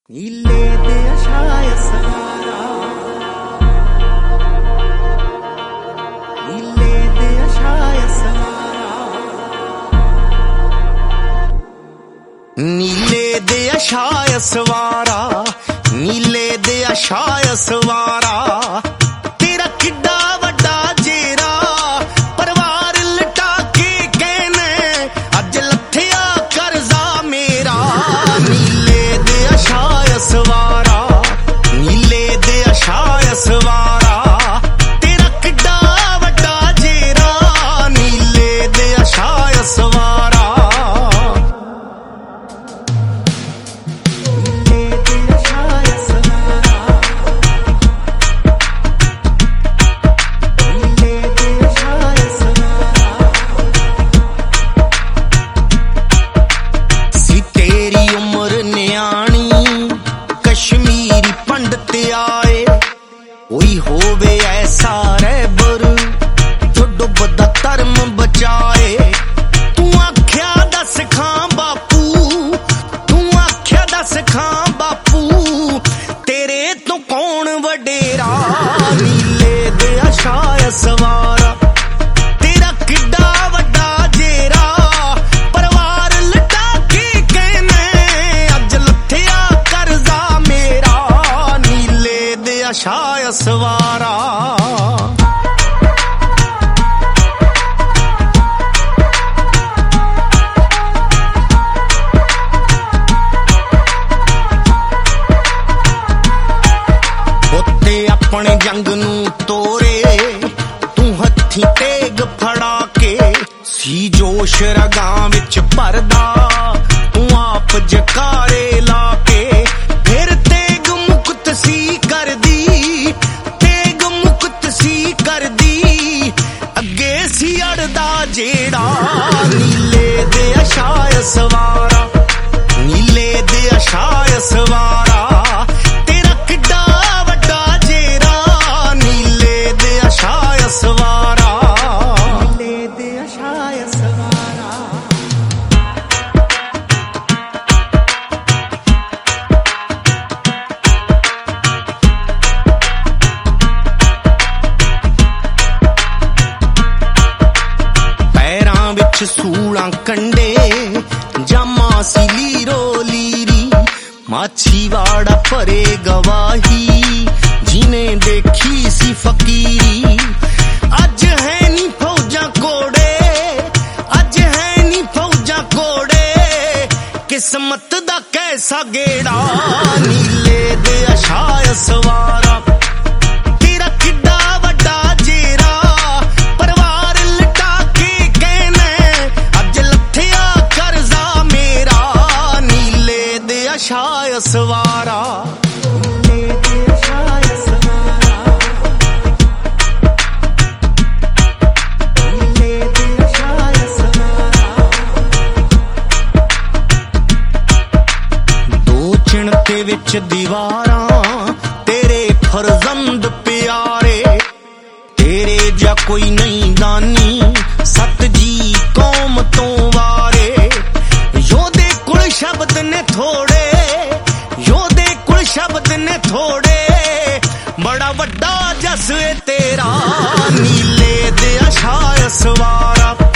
नीले दे छाया सवारा, नीले दे छाया सवारा, नीले दे छाया सवारा, नीले दे छाया सवारा, तेरा किड्डा वड्डा जेरा परिवार लटा के कहने अज लथया करजा मेरा। नीले दे छाया सवारा, नीले दे छाया सवारा, तेरा किड्डा वड्डा जेरा नीले दे छाया सवारा। कश्मीरी पंडित आए कोई होवे ऐसा रहबर जो डुबदा धर्म बचाए। तू आख्या दस खां बापू, तू आख्या दस खां बापू, तेरे तो कौन वडेरा। नीले दे छाया सवारा, तेरा किड्डा वड्डा जेरा परिवार लटा के कहने अज लथया करजा मेरा। नीले दे छाया सवारा, उत्ते अपने जंग नू तोरे तू हथी तेग फड़ा के सी जोश रगां विच भरदा तू आप जकारे ला के। फिर तेग मुक्त सी कर दी, तेग मुक्त सी कर दी अगे सी अड़दा जेड़ा। नीले दे छाया सवारा, नीले दे छाया सवारा, तेरा किड्डा वड्डा जेरा नीले दे छाया सवारा। नीले दे छाया सवारा, पैरां विच सूलां कंडे जामा सी लीरो लीरी, माछीवाड़ा परे गवाही जिने देखी सी फकीरी। अज है नी फौजा कोड़े, अज है नी फौजा कोड़े, किस्मत दा कैसा गेड़ा। नीले दे छाया सवारा, तेरा किड्डा वड्डा जेरा परिवार लटा के कहने अज लथया करजा मेरा। नीले दे छाया सवारा, नीले दे छाया सवारा, नीले दे छाया सवारा। दो चिणते विच दीवारां तेरे फरजंद प्यारे, तेरे जा कोई नहीं दानी सत जी कौम तो वारे। योदे कुल शब्द ने थोड़े, योदे कुल शब्द ने थोड़े, बड़ा वड्डा जस तेरा। नीले दे छाया सवारा,